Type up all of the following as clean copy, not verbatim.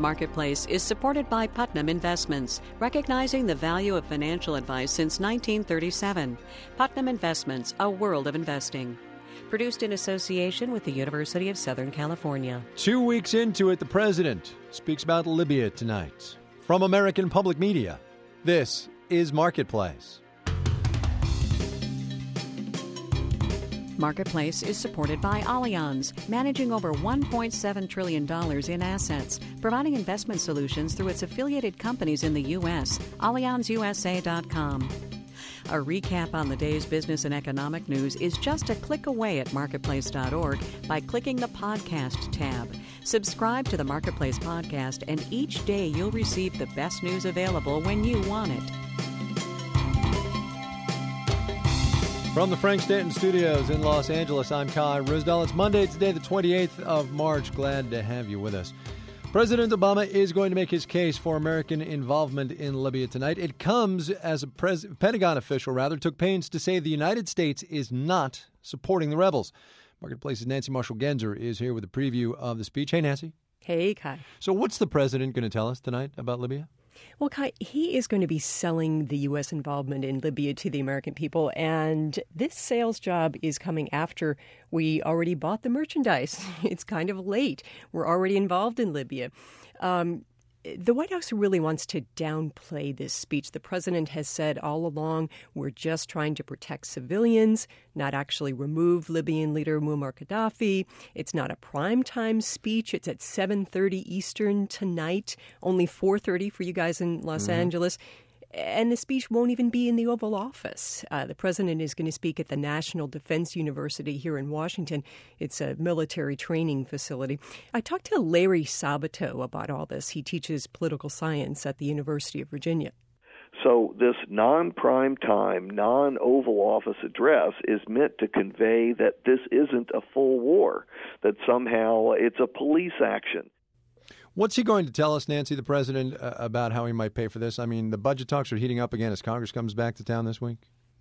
Marketplace is supported by Putnam Investments, recognizing the value of financial advice since 1937. Putnam Investments, a world of investing. Produced in association with the University of Southern California. 2 weeks into it, the president speaks about Libya tonight. From American Public Media, this is Marketplace. Marketplace is supported by Allianz, managing over $1.7 trillion in assets, providing investment solutions through its affiliated companies in the U.S., AllianzUSA.com. A recap on the day's business and economic news is just a click away at marketplace.org by clicking the podcast tab. Subscribe to the Marketplace podcast, and each day you'll receive the best news available when you want it. From the Frank Stanton Studios in Los Angeles, I'm Kai Ryssdal. It's Monday, today the 28th of March. Glad to have you with us. President Obama is going to make his case for American involvement in Libya tonight. It comes as a Pentagon official took pains to say the United States is not supporting the rebels. Marketplace's Nancy Marshall-Genzer is here with a preview of the speech. Hey, Nancy. Hey, Kai. So what's the president going to tell us tonight about Libya? Well, Kai, he is going to be selling the U.S. involvement in Libya to the American people, and this sales job is coming after we already bought the merchandise. It's kind of late. We're already involved in Libya. The White House really wants to downplay this speech. The president has said all along, we're just trying to protect civilians, not actually remove Libyan leader Muammar Gaddafi. It's not a primetime speech. It's at 7:30 Eastern tonight, only 4:30 for you guys in Los Angeles. And the speech won't even be in the Oval Office. The president is going to speak at the National Defense University here in Washington. It's a military training facility. I talked to Larry Sabato about all this. He teaches political science at the University of Virginia. So this non-prime time, non-Oval Office address is meant to convey that this isn't a full war, that somehow it's a police action. What's he going to tell us, Nancy, the president, about how he might pay for this? I mean, the budget talks are heating up again as Congress comes back to town this week.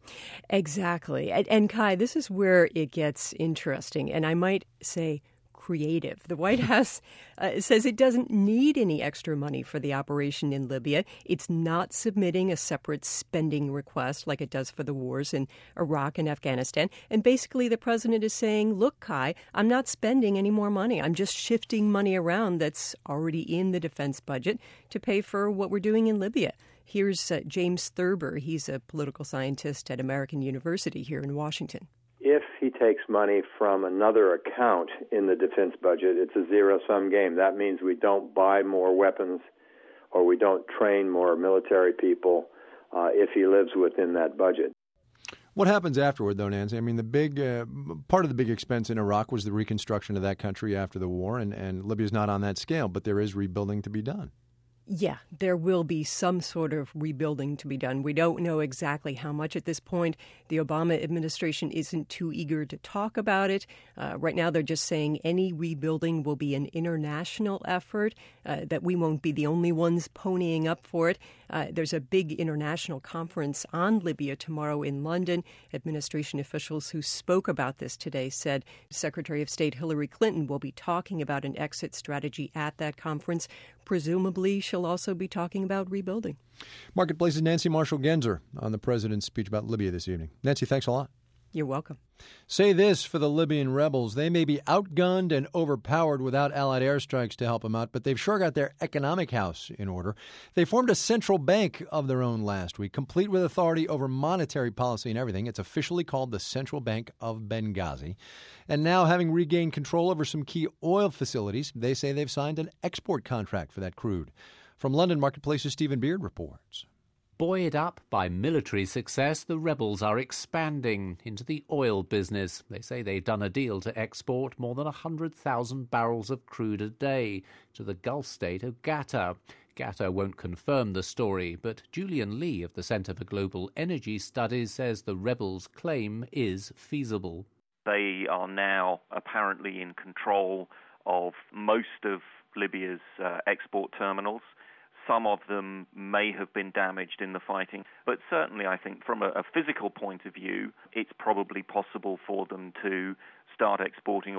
Exactly. And Kai, this is where it gets interesting, and I might say creative. The White House says it doesn't need any extra money for the operation in Libya. It's not submitting a separate spending request like it does for the wars in Iraq and Afghanistan. And basically the president is saying, look, Kai, I'm not spending any more money. I'm just shifting money around that's already in the defense budget to pay for what we're doing in Libya. Here's James Thurber. He's a political scientist at American University here in Washington. If he takes money from another account in the defense budget, it's a zero-sum game. That means we don't buy more weapons or we don't train more military people if he lives within that budget. What happens afterward, though, Nancy? I mean, the big part of the big expense in Iraq was the reconstruction of that country after the war, and Libya's not on that scale, but there is rebuilding to be done. Yeah, there will be some sort of rebuilding to be done. We don't know exactly how much at this point. The Obama administration isn't too eager to talk about it. Right now, they're just saying any rebuilding will be an international effort, that we won't be the only ones ponying up for it. There's a big international conference on Libya tomorrow in London. Administration officials who spoke about this today said Secretary of State Hillary Clinton will be talking about an exit strategy at that conference. Presumably, she'll also be talking about rebuilding. Marketplace's Nancy Marshall-Genzer on the president's speech about Libya this evening. Nancy, thanks a lot. You're welcome. Say this for the Libyan rebels. They may be outgunned and overpowered without Allied airstrikes to help them out, but they've sure got their economic house in order. They formed a central bank of their own last week, complete with authority over monetary policy and everything. It's officially called the Central Bank of Benghazi. And now, having regained control over some key oil facilities, they say they've signed an export contract for that crude. From London, Marketplace's Stephen Beard reports. Buoyed up by military success, the rebels are expanding into the oil business. They say they've done a deal to export more than 100,000 barrels of crude a day to the Gulf state of Qatar. Qatar won't confirm the story, but Julian Lee of the Centre for Global Energy Studies says the rebels' claim is feasible. They are now apparently in control of most of Libya's export terminals. Some of them may have been damaged in the fighting, but certainly I think from a physical point of view, it's probably possible for them to start exporting oil.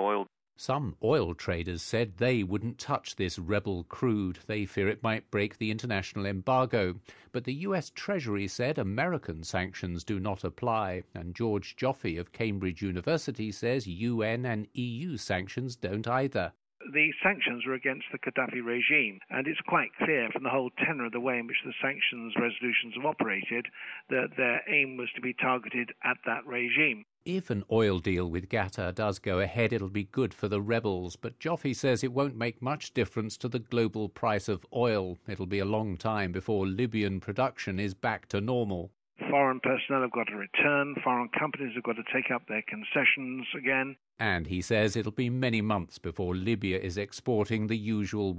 Some oil traders said they wouldn't touch this rebel crude. They fear it might break the international embargo. But the US Treasury said American sanctions do not apply. And George Joffe of Cambridge University says UN and EU sanctions don't either. The sanctions were against the Gaddafi regime, and it's quite clear from the whole tenor of the way in which the sanctions resolutions have operated that their aim was to be targeted at that regime. If an oil deal with Qatar does go ahead, it'll be good for the rebels, but Joffe says it won't make much difference to the global price of oil. It'll be a long time before Libyan production is back to normal. Foreign personnel have got to return, foreign companies have got to take up their concessions again. And he says it'll be many months before Libya is exporting the usual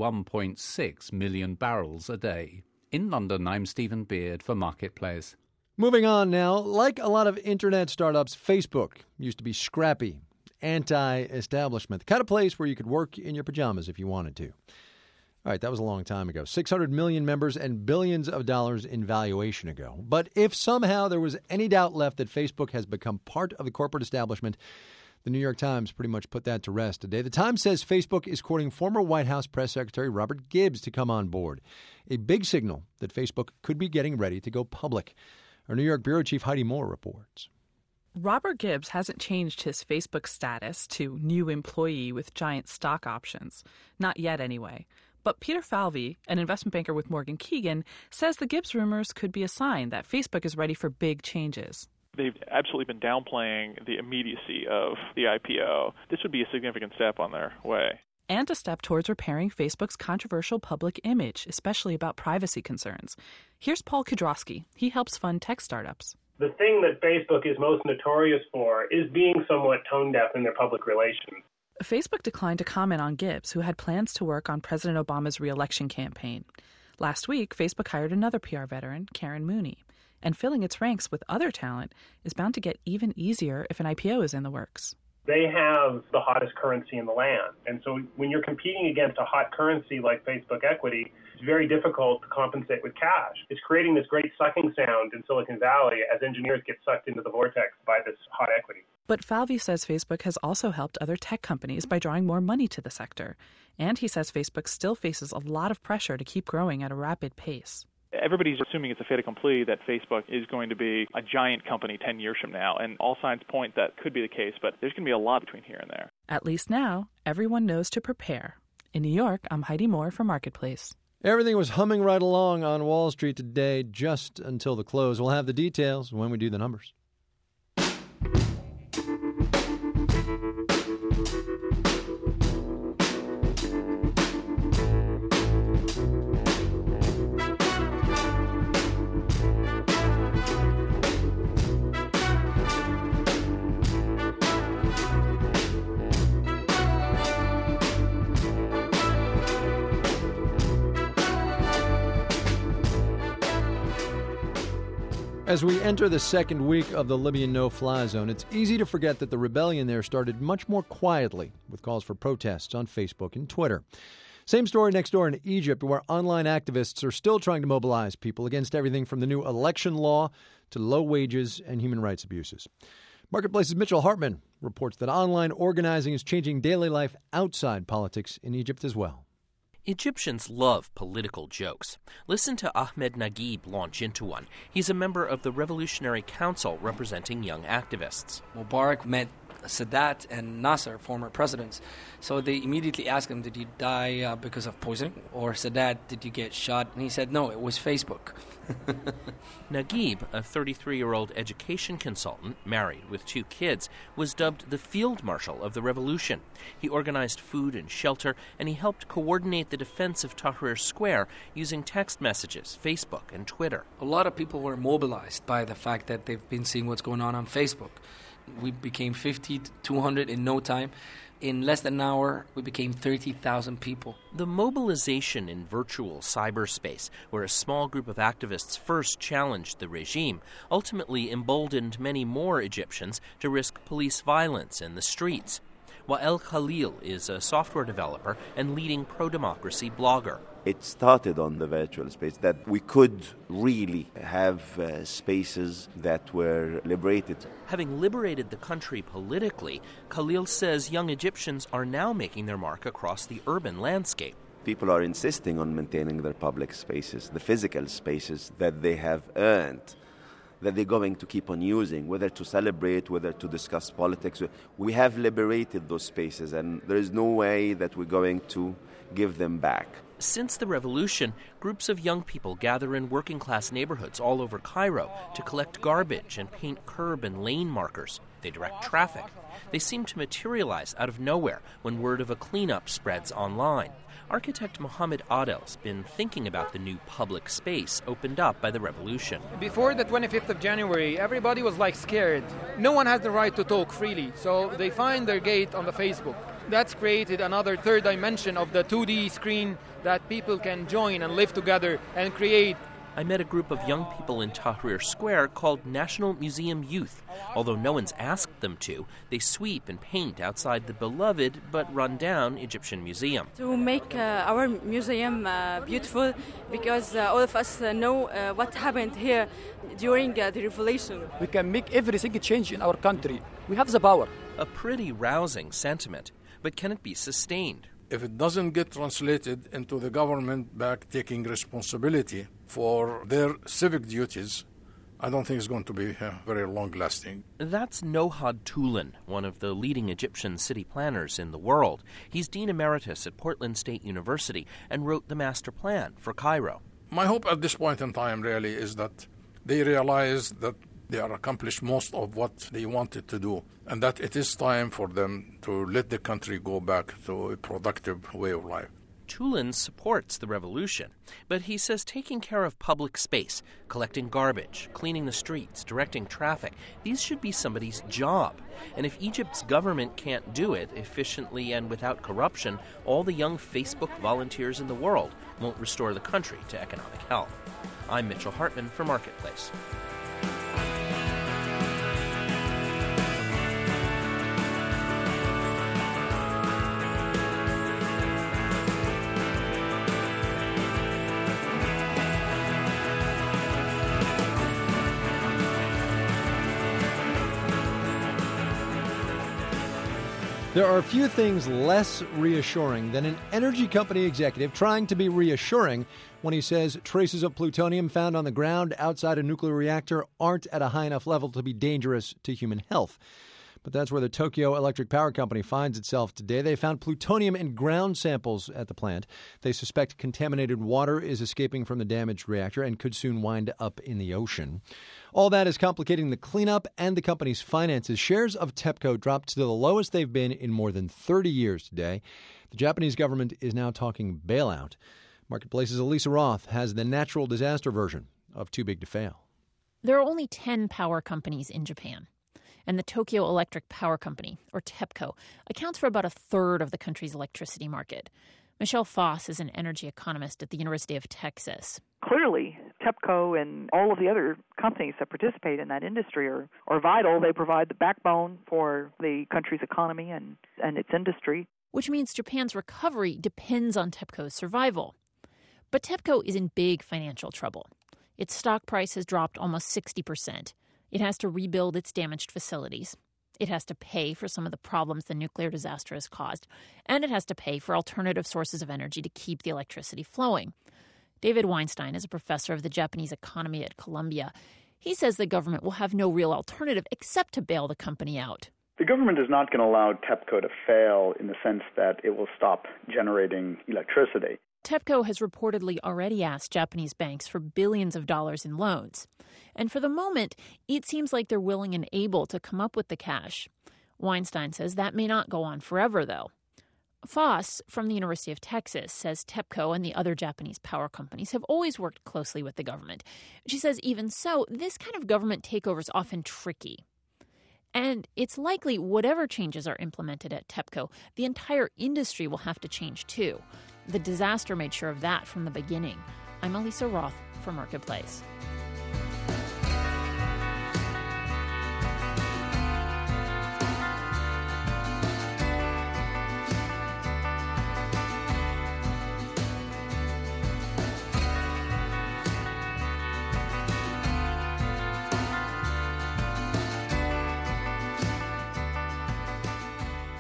1.6 million barrels a day. In London, I'm Stephen Beard for Marketplace. Moving on now, like a lot of internet startups, Facebook used to be scrappy, anti-establishment, the kind of place where you could work in your pajamas if you wanted to. All right, that was a long time ago. 600 million members and billions of dollars in valuation ago. But if somehow there was any doubt left that Facebook has become part of the corporate establishment, the New York Times pretty much put that to rest today. The Times says Facebook is courting former White House Press Secretary Robert Gibbs to come on board, a big signal that Facebook could be getting ready to go public. Our New York bureau chief Heidi Moore reports. Robert Gibbs hasn't changed his Facebook status to new employee with giant stock options. Not yet, anyway. But Peter Falvey, an investment banker with Morgan Keegan, says the Gibbs rumors could be a sign that Facebook is ready for big changes. They've absolutely been downplaying the immediacy of the IPO. This would be a significant step on their way. And a step towards repairing Facebook's controversial public image, especially about privacy concerns. Here's Paul Kudrowski. He helps fund tech startups. The thing that Facebook is most notorious for is being somewhat tone-deaf in their public relations. Facebook declined to comment on Gibbs, who had plans to work on President Obama's re-election campaign. Last week, Facebook hired another PR veteran, Karen Mooney. And filling its ranks with other talent is bound to get even easier if an IPO is in the works. They have the hottest currency in the land. And so when you're competing against a hot currency like Facebook equity, it's very difficult to compensate with cash. It's creating this great sucking sound in Silicon Valley as engineers get sucked into the vortex by this hot equity. But Falvey says Facebook has also helped other tech companies by drawing more money to the sector. And he says Facebook still faces a lot of pressure to keep growing at a rapid pace. Everybody's assuming it's a fait accompli that Facebook is going to be a giant company 10 years from now, and all signs point that could be the case, but there's going to be a lot between here and there. At least now, everyone knows to prepare. In New York, I'm Heidi Moore for Marketplace. Everything was humming right along on Wall Street today, just until the close. We'll have the details when we do the numbers. As we enter the second week of the Libyan no-fly zone, it's easy to forget that the rebellion there started much more quietly, with calls for protests on Facebook and Twitter. Same story next door in Egypt, where online activists are still trying to mobilize people against everything from the new election law to low wages and human rights abuses. Marketplace's Mitchell Hartman reports that online organizing is changing daily life outside politics in Egypt as well. Egyptians love political jokes. Listen to Ahmed Naguib launch into one. He's a member of the Revolutionary Council representing young activists. Mubarak met Sadat and Nasser, former presidents. So they immediately asked him, did you die because of poisoning? Or Sadat, did you get shot? And he said, no, it was Facebook. Naguib, a 33-year-old education consultant, married with 2 kids, was dubbed the field marshal of the revolution. He organized food and shelter, and he helped coordinate the defense of Tahrir Square using text messages, Facebook, and Twitter. A lot of people were mobilized by the fact that they've been seeing what's going on Facebook. We became 50 to 200 in no time. In less than an hour, we became 30,000 people. The mobilization in virtual cyberspace, where a small group of activists first challenged the regime, ultimately emboldened many more Egyptians to risk police violence in the streets. Wael Khalil is a software developer and leading pro-democracy blogger. It started on the virtual space that we could really have spaces that were liberated. Having liberated the country politically, Khalil says young Egyptians are now making their mark across the urban landscape. People are insisting on maintaining their public spaces, the physical spaces that they have earned, that they're going to keep on using, whether to celebrate, whether to discuss politics. We have liberated those spaces, and there is no way that we're going to give them back. Since the revolution, groups of young people gather in working-class neighborhoods all over Cairo to collect garbage and paint curb and lane markers. They direct traffic. They seem to materialize out of nowhere when word of a cleanup spreads online. Architect Mohammed Adel's been thinking about the new public space opened up by the revolution. Before the 25th of January, everybody was scared. No one has the right to talk freely, so they find their gate on the Facebook. That's created another third dimension of the 2D screen that people can join and live together and create. I met a group of young people in Tahrir Square called National Museum Youth. Although no one's asked them to, they sweep and paint outside the beloved but run-down Egyptian museum. To make our museum beautiful, because all of us know what happened here during the revolution. We can make everything change in our country. We have the power. A pretty rousing sentiment, but can it be sustained? If it doesn't get translated into the government back taking responsibility for their civic duties, I don't think it's going to be very long-lasting. That's Nohad Toulan, one of the leading Egyptian city planners in the world. He's Dean Emeritus at Portland State University and wrote the master plan for Cairo. My hope at this point in time really is that they realize that they are accomplished most of what they wanted to do, and that it is time for them to let the country go back to a productive way of life. Toulan supports the revolution, but he says taking care of public space, collecting garbage, cleaning the streets, directing traffic, these should be somebody's job. And if Egypt's government can't do it efficiently and without corruption, all the young Facebook volunteers in the world won't restore the country to economic health. I'm Mitchell Hartman for Marketplace. There are few things less reassuring than an energy company executive trying to be reassuring when he says traces of plutonium found on the ground outside a nuclear reactor aren't at a high enough level to be dangerous to human health. But that's where the Tokyo Electric Power Company finds itself today. They found plutonium in ground samples at the plant. They suspect contaminated water is escaping from the damaged reactor and could soon wind up in the ocean. All that is complicating the cleanup and the company's finances. Shares of TEPCO dropped to the lowest they've been in more than 30 years today. The Japanese government is now talking bailout. Marketplace's Elisa Roth has the natural disaster version of Too Big to Fail. There are only 10 power companies in Japan. And the Tokyo Electric Power Company, or TEPCO, accounts for about a third of the country's electricity market. Michelle Foss is an energy economist at the University of Texas. Clearly, TEPCO and all of the other companies that participate in that industry are vital. They provide the backbone for the country's economy and its industry. Which means Japan's recovery depends on TEPCO's survival. But TEPCO is in big financial trouble. Its stock price has dropped almost 60%. It has to rebuild its damaged facilities. It has to pay for some of the problems the nuclear disaster has caused. And it has to pay for alternative sources of energy to keep the electricity flowing. David Weinstein is a professor of the Japanese economy at Columbia. He says the government will have no real alternative except to bail the company out. The government is not going to allow TEPCO to fail in the sense that it will stop generating electricity. TEPCO has reportedly already asked Japanese banks for billions of dollars in loans. And for the moment, it seems like they're willing and able to come up with the cash. Weinstein says that may not go on forever, though. Foss, from the University of Texas, says TEPCO and the other Japanese power companies have always worked closely with the government. She says even so, this kind of government takeover is often tricky. And it's likely whatever changes are implemented at TEPCO, the entire industry will have to change too. The disaster made sure of that from the beginning. I'm Elisa Roth for Marketplace.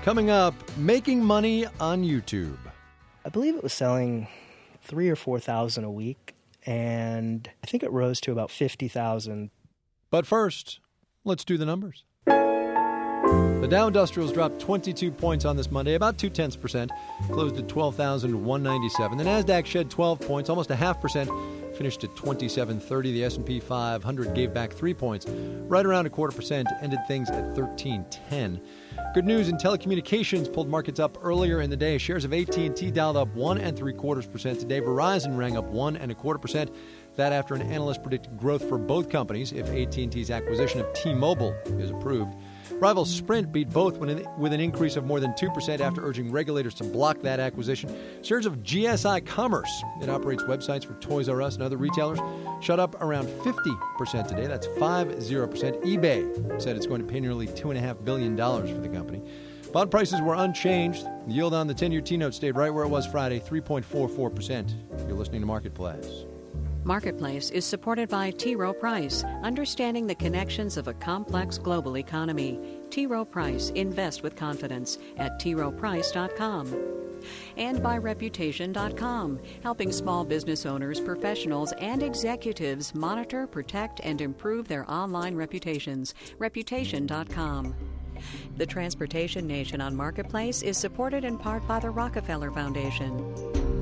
Coming up, making money on YouTube. I believe it was selling 3,000 or 4,000 a week, and I think it rose to about 50,000. But first, let's do the numbers. The Dow Industrials dropped 22 points on this Monday, about 0.2%, closed at 12,197. The Nasdaq shed 12 points, almost 0.5%, finished at 2730. The S&P 500 gave back 3 points, right around 0.25%, ended things at 1310. Good news in telecommunications pulled markets up earlier in the day. Shares of AT&T dialed up 1.75% today. Verizon rang up 1.25%. That after an analyst predicted growth for both companies if AT&T's acquisition of T-Mobile is approved. Rival Sprint beat both with an increase of more than 2% after urging regulators to block that acquisition. Shares of GSI Commerce, it operates websites for Toys R Us and other retailers, shot up around 50% today. That's 50%. eBay said it's going to pay nearly $2.5 billion for the company. Bond prices were unchanged. The yield on the 10-year T-note stayed right where it was Friday, 3.44%. You're listening to Marketplace. Marketplace is supported by T. Rowe Price, understanding the connections of a complex global economy. T. Rowe Price, invest with confidence at troweprice.com. And by Reputation.com, helping small business owners, professionals, and executives monitor, protect, and improve their online reputations. Reputation.com. The Transportation Nation on Marketplace is supported in part by the Rockefeller Foundation.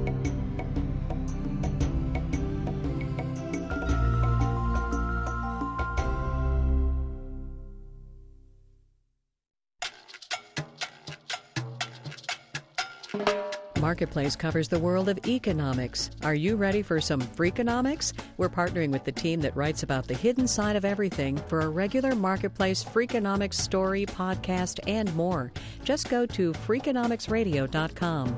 Marketplace covers the world of economics. Are you ready for some Freakonomics? We're partnering with the team that writes about the hidden side of everything for a regular Marketplace Freakonomics story, podcast, and more. Just go to Freakonomicsradio.com.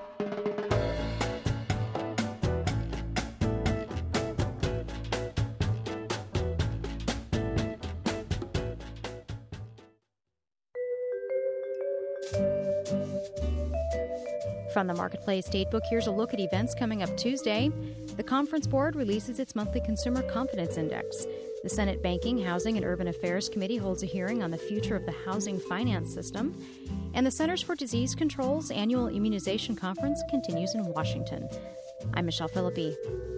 From the Marketplace Datebook, here's a look at events coming up Tuesday. The Conference Board releases its monthly Consumer Confidence Index. The Senate Banking, Housing, and Urban Affairs Committee holds a hearing on the future of the housing finance system. And the Centers for Disease Control's annual immunization conference continues in Washington. I'm Michelle Philippi.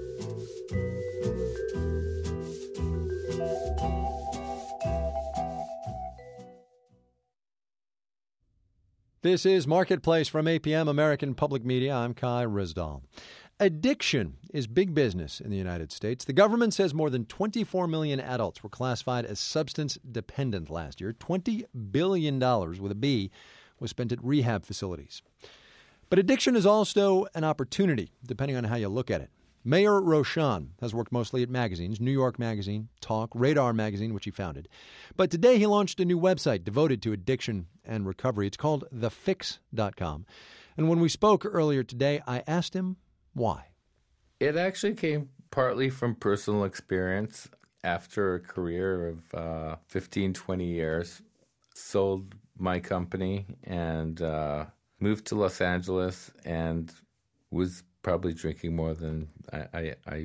This is Marketplace from APM, American Public Media. I'm Kai Rizdal. Addiction is big business in the United States. The government says more than 24 million adults were classified as substance dependent last year. $20 billion, with a B, was spent at rehab facilities. But addiction is also an opportunity, depending on how you look at it. Mayor Roshan has worked mostly at magazines, New York Magazine, Talk, Radar Magazine, which he founded. But today he launched a new website devoted to addiction and recovery. It's called thefix.com. And when we spoke earlier today, I asked him why. It actually came partly from personal experience. After a career of 15, 20 years, sold my company and moved to Los Angeles and was probably drinking more than I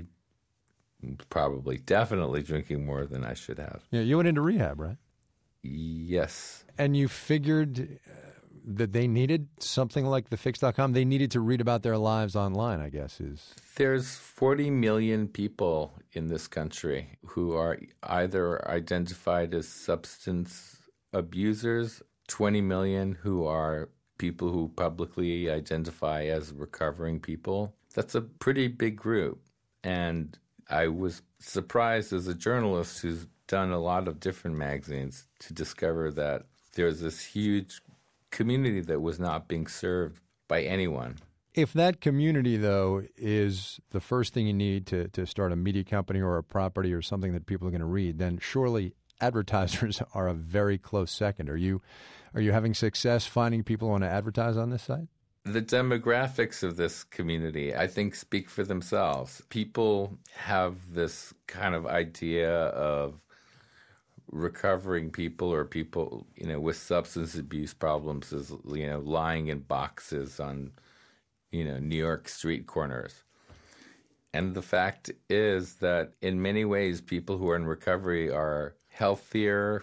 definitely drinking more than I should have. Yeah, you went into rehab, right? Yes. And you figured that they needed something like thefix.com? They needed to read about their lives online, I guess. There's 40 million people in this country who are either identified as substance abusers, 20 million who are people who publicly identify as recovering people. That's a pretty big group. And I was surprised as a journalist who's done a lot of different magazines to discover that there's this huge community that was not being served by anyone. If that community, though, is the first thing you need to start a media company or a property or something that people are going to read, then surely advertisers are a very close second. Are you having success finding people who want to advertise on this site? The demographics of this community, I think, speak for themselves. People have this kind of idea of recovering people or people, with substance abuse problems as, lying in boxes on, New York street corners. And the fact is that in many ways, people who are in recovery are healthier,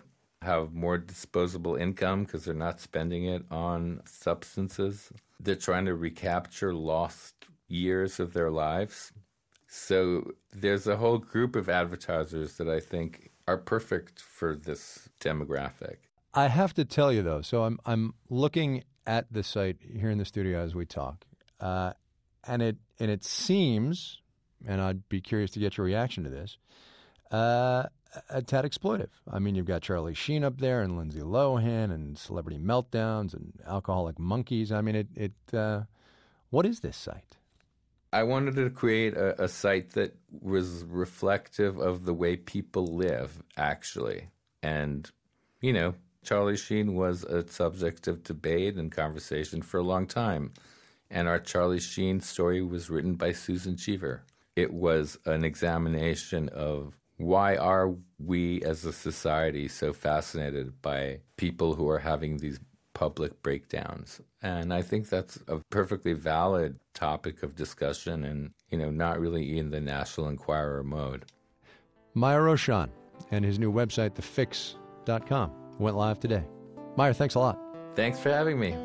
have more disposable income because they're not spending it on substances. They're trying to recapture lost years of their lives. So there's a whole group of advertisers that I think are perfect for this demographic. I have to tell you, though, so I'm looking at the site here in the studio as we talk, and it seems, and I'd be curious to get your reaction to this, a tad exploitive. I mean, you've got Charlie Sheen up there and Lindsay Lohan and Celebrity Meltdowns and Alcoholic Monkeys. I mean, what is this site? I wanted to create a site that was reflective of the way people live, actually. And, you know, Charlie Sheen was a subject of debate and conversation for a long time. And our Charlie Sheen story was written by Susan Cheever. It was an examination of why are we as a society so fascinated by people who are having these public breakdowns. And I think that's a perfectly valid topic of discussion and, you know, not really in the National Enquirer mode. Meyer Rochon and his new website, thefix.com, went live today. Meyer, thanks a lot. Thanks for having me.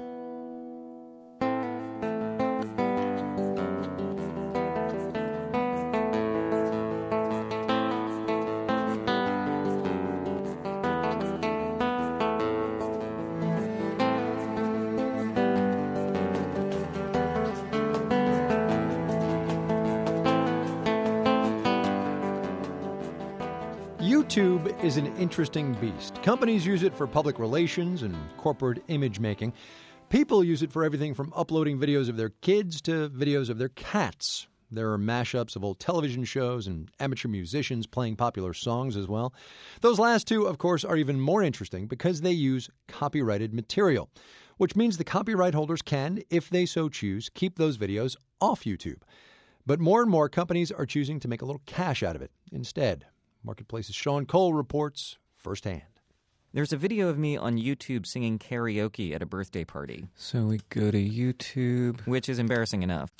YouTube is an interesting beast. Companies use it for public relations and corporate image making. People use it for everything from uploading videos of their kids to videos of their cats. There are mashups of old television shows and amateur musicians playing popular songs as well. Those last two, of course, are even more interesting because they use copyrighted material, which means the copyright holders can, if they so choose, keep those videos off YouTube. But more and more companies are choosing to make a little cash out of it instead. Marketplace's Sean Cole reports firsthand. There's a video of me on YouTube singing karaoke at a birthday party. So we go to YouTube. Which is embarrassing enough.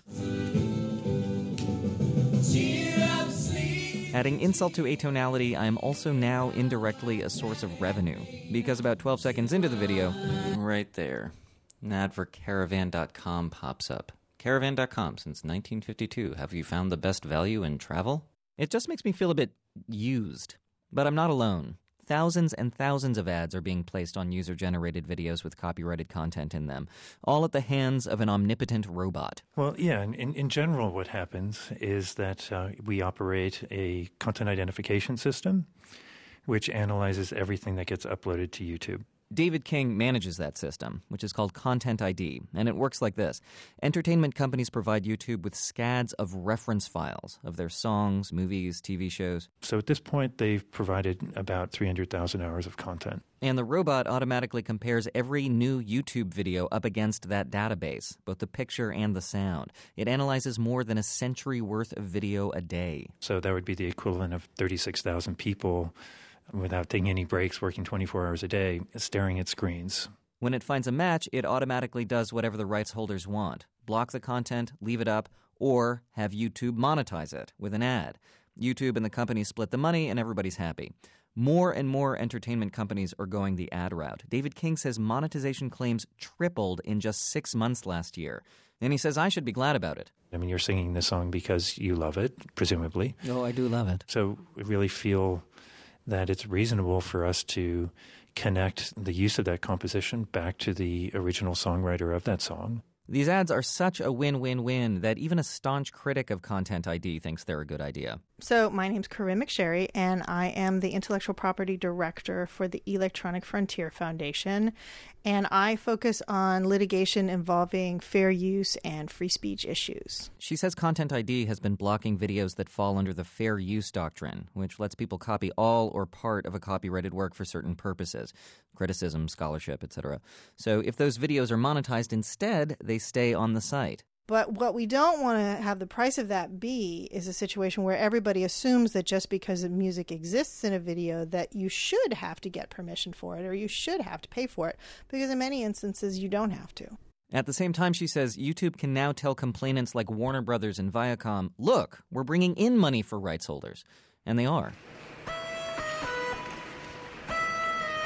Adding insult to atonality, I am also now indirectly a source of revenue. Because about 12 seconds into the video, right there, an ad for Caravan.com pops up. Caravan.com since 1952. Have you found the best value in travel? It just makes me feel a bit used. But I'm not alone. Thousands and thousands of ads are being placed on user-generated videos with copyrighted content in them, all at the hands of an omnipotent robot. Well, yeah, in general what happens is that we operate a content identification system which analyzes everything that gets uploaded to YouTube. David King manages that system, which is called Content ID, and it works like this. Entertainment companies provide YouTube with scads of reference files of their songs, movies, TV shows. So at this point, they've provided about 300,000 hours of content. And the robot automatically compares every new YouTube video up against that database, both the picture and the sound. It analyzes more than a century worth of video a day. So that would be the equivalent of 36,000 people without taking any breaks, working 24 hours a day, staring at screens. When it finds a match, it automatically does whatever the rights holders want. Block the content, leave it up, or have YouTube monetize it with an ad. YouTube and the company split the money and everybody's happy. More and more entertainment companies are going the ad route. David King says monetization claims tripled in just 6 months last year. And he says I should be glad about it. I mean, you're singing this song because you love it, presumably. Oh, I do love it. So we really feel that it's reasonable for us to connect the use of that composition back to the original songwriter of that song. These ads are such a win-win-win that even a staunch critic of Content ID thinks they're a good idea. So my name's Corinne McSherry, and I am the Intellectual Property Director for the Electronic Frontier Foundation, and I focus on litigation involving fair use and free speech issues. She says Content ID has been blocking videos that fall under the fair use doctrine, which lets people copy all or part of a copyrighted work for certain purposes, criticism, scholarship, etc. So if those videos are monetized instead, they stay on the site. But what we don't want to have the price of that be is a situation where everybody assumes that just because the music exists in a video that you should have to get permission for it or you should have to pay for it, because in many instances you don't have to. At the same time, she says YouTube can now tell complainants like Warner Brothers and Viacom, look, we're bringing in money for rights holders. And they are.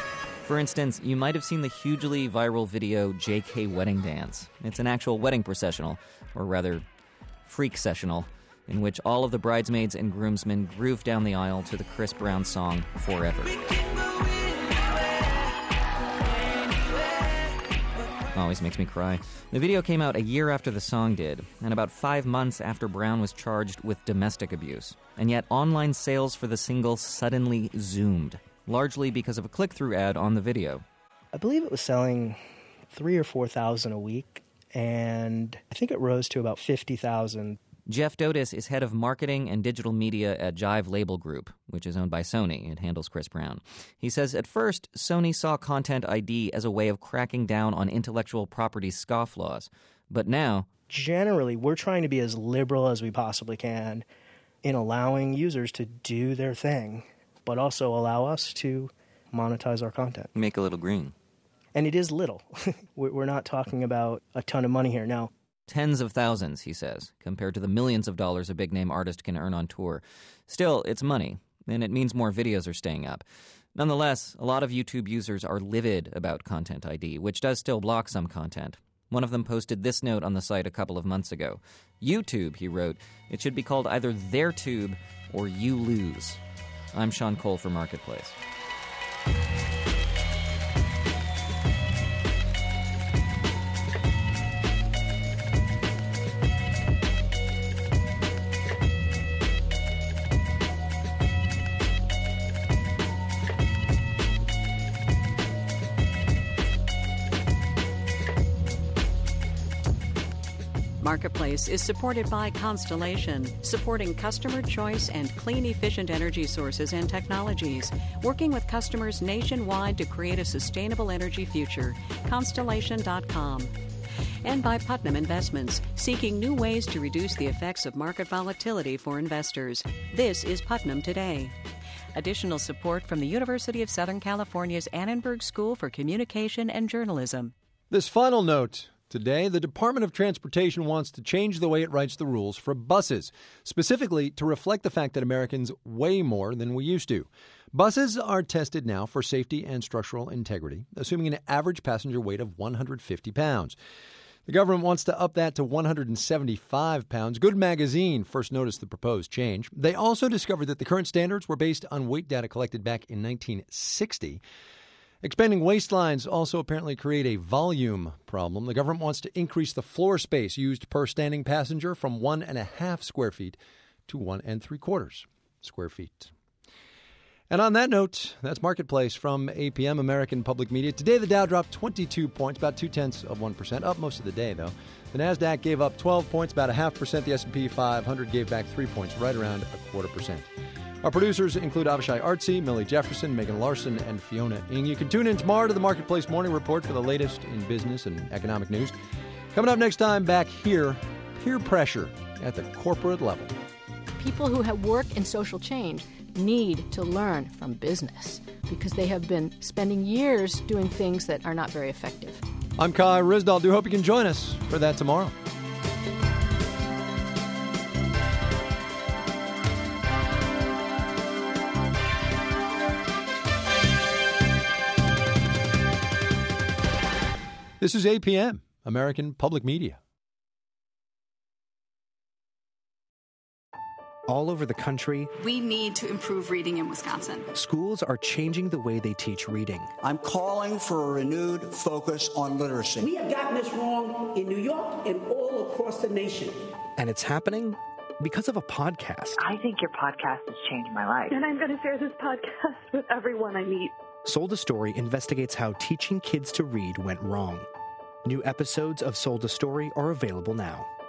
For instance, you might have seen the hugely viral video JK Wedding Dance. It's an actual wedding processional, or rather, freak-sessional, in which all of the bridesmaids and groomsmen groove down the aisle to the Chris Brown song Forever. Always makes me cry. The video came out a year after the song did, and about 5 months after Brown was charged with domestic abuse. And yet online sales for the single suddenly zoomed, largely because of a click-through ad on the video. I believe it was selling 3,000 or 4,000 a week, and I think it rose to about 50,000. Jeff Dotis is head of marketing and digital media at Jive Label Group, which is owned by Sony. It handles Chris Brown. He says at first, Sony saw Content ID as a way of cracking down on intellectual property scofflaws. But now, generally, we're trying to be as liberal as we possibly can in allowing users to do their thing, but also allow us to monetize our content. Make a little green. And it is little. We're not talking about a ton of money here. Now, tens of thousands, he says, compared to the millions of dollars a big-name artist can earn on tour. Still, it's money, and it means more videos are staying up. Nonetheless, a lot of YouTube users are livid about Content ID, which does still block some content. One of them posted this note on the site a couple of months ago. YouTube, he wrote, it should be called either their tube or you lose. I'm Sean Cole for Marketplace. Marketplace is supported by Constellation, supporting customer choice and clean, efficient energy sources and technologies, working with customers nationwide to create a sustainable energy future. Constellation.com. And by Putnam Investments, seeking new ways to reduce the effects of market volatility for investors. This is Putnam Today. Additional support from the University of Southern California's Annenberg School for Communication and Journalism. This final note. Today, the Department of Transportation wants to change the way it writes the rules for buses, specifically to reflect the fact that Americans weigh more than we used to. Buses are tested now for safety and structural integrity, assuming an average passenger weight of 150 pounds. The government wants to up that to 175 pounds. Good Magazine first noticed the proposed change. They also discovered that the current standards were based on weight data collected back in 1960. Expanding waistlines also apparently create a volume problem. The government wants to increase the floor space used per standing passenger from 1.5 square feet to 1 3/4 square feet. And on that note, that's Marketplace from APM, American Public Media. Today, the Dow dropped 22 points, about 0.2%, up most of the day, though. The NASDAQ gave up 12 points, about 0.5%. The S&P 500 gave back 3 points, right around 0.25%. Our producers include Avishai Artsy, Millie Jefferson, Megan Larson, and Fiona Ng. You can tune in tomorrow to the Marketplace Morning Report for the latest in business and economic news. Coming up next time, back here, peer pressure at the corporate level. People who have worked in social change need to learn from business because they have been spending years doing things that are not very effective. I'm Kai Ryssdal. Do hope you can join us for that tomorrow. This is APM, American Public Media. All over the country, we need to improve reading in Wisconsin. Schools are changing the way they teach reading. I'm calling for a renewed focus on literacy. We have gotten this wrong in New York and all across the nation. And it's happening because of a podcast. I think your podcast has changed my life. And I'm going to share this podcast with everyone I meet. Sold a Story investigates how teaching kids to read went wrong. New episodes of Sold a Story are available now.